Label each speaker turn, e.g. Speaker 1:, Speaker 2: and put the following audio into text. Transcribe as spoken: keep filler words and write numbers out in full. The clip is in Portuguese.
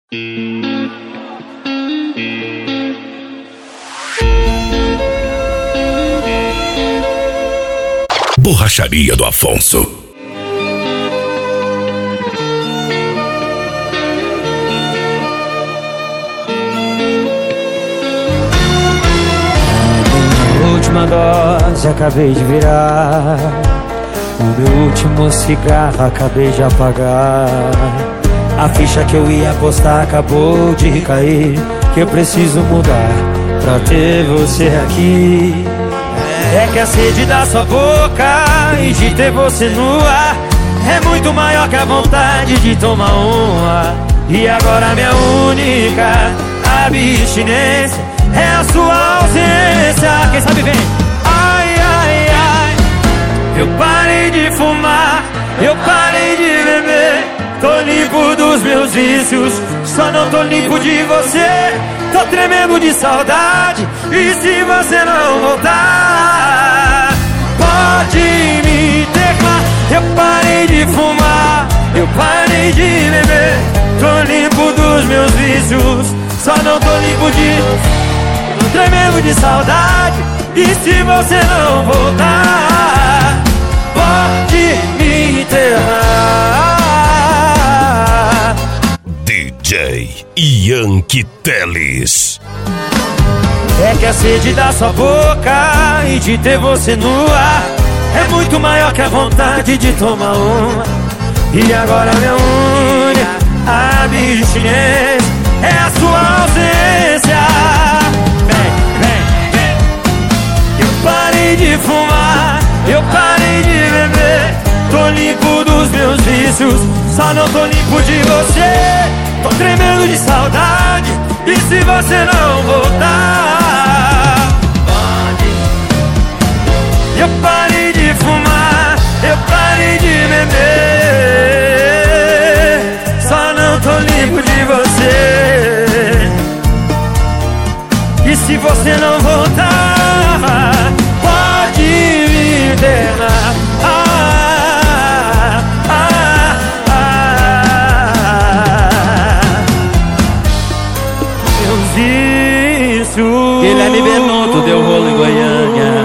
Speaker 1: Borracharia do Afonso.
Speaker 2: Última dose acabei de virar, o meu último cigarro acabei de apagar. A ficha que eu ia apostar acabou de cair, que eu preciso mudar pra ter você aqui. É que a sede da sua boca e de ter você no ar é muito maior que a vontade de tomar uma. E agora minha única abstinência é a sua ausência. Quem sabe vem. Ai, ai, ai, eu parei de fumar, eu parei de beber, tô limpo dos meus vícios, só não tô limpo de você. Tô tremendo de saudade, e se você não voltar, pode me internar. Eu parei de fumar, eu parei de beber, tô limpo dos meus vícios, só não tô limpo de... Tô tremendo de saudade, e se você não voltar, pode me enterrar.
Speaker 1: D J Yankee Teles.
Speaker 2: É que a sede da sua boca e de ter você no ar é muito maior que a vontade de tomar uma. E agora minha única abstinência é a sua ausência. Vem, vem, vem. Eu parei de fumar, eu parei de beber, tô limpo dos meus vícios, só não tô limpo de você. Tô tremendo de saudade, e se você não voltar, pode. Eu parei de fumar, eu parei de beber, só não tô limpo de você. E se você não voltar, pode me internar. Ah, ah, ah. Meus vícios.
Speaker 3: Guilherme Benotto deu rolo em Goiânia.